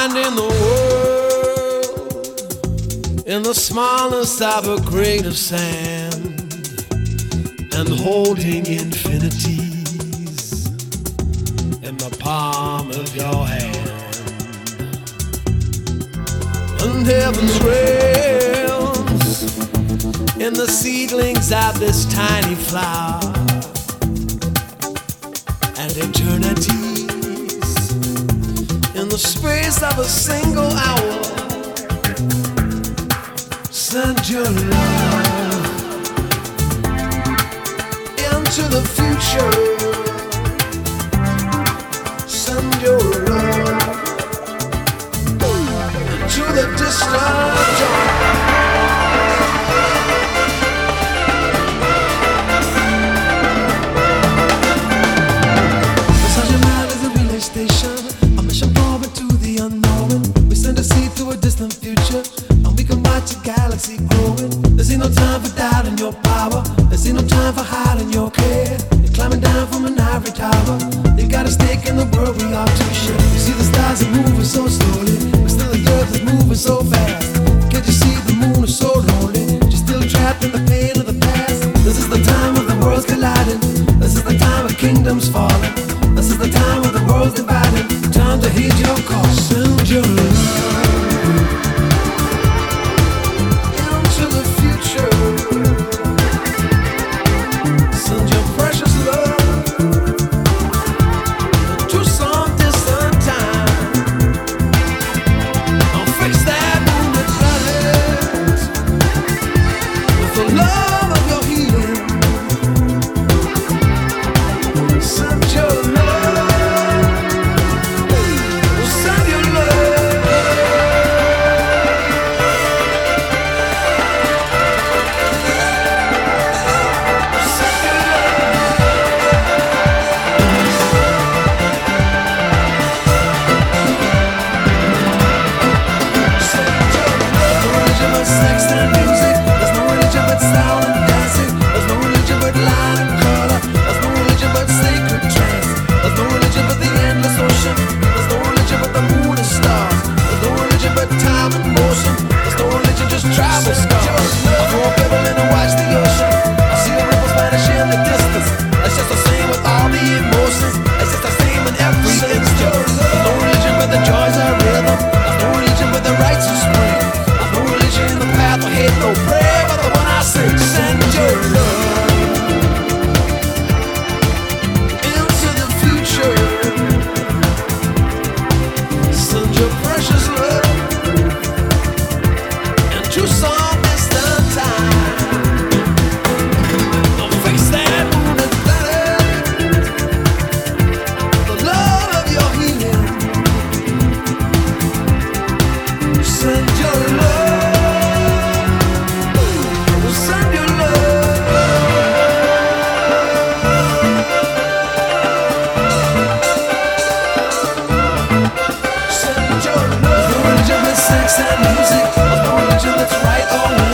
finding the world in the smallness of a grain of sand and holding infinities in the palm of your hand. And heaven's realms in the seedlings of this tiny flower, and eternities in the space of a single hour. Send your love into the future. Send your love into the distant dawn. Station, a mission forward to the unknown. We send a seed to a distant future, and we can watch a galaxy growing. There's ain't no time for doubt in your power. There's ain't no time for hiding your care. You're climbing down from an ivory tower. You got a stake in the world we are to share. You see the stars are moving so slowly, but still the earth is moving so fast. Can't you see the moon is so lonely? You're still trapped in the pain of the past. This is the time of the worlds colliding. This is the time of kingdoms falling. This is the time of the world's divided. Time to heed your call. Send your love into the future. Send your precious love into some distant time. I'll fix that wounded planet with the love of your healing. Send your love. Sex and music, there's no religion that's right or wrong.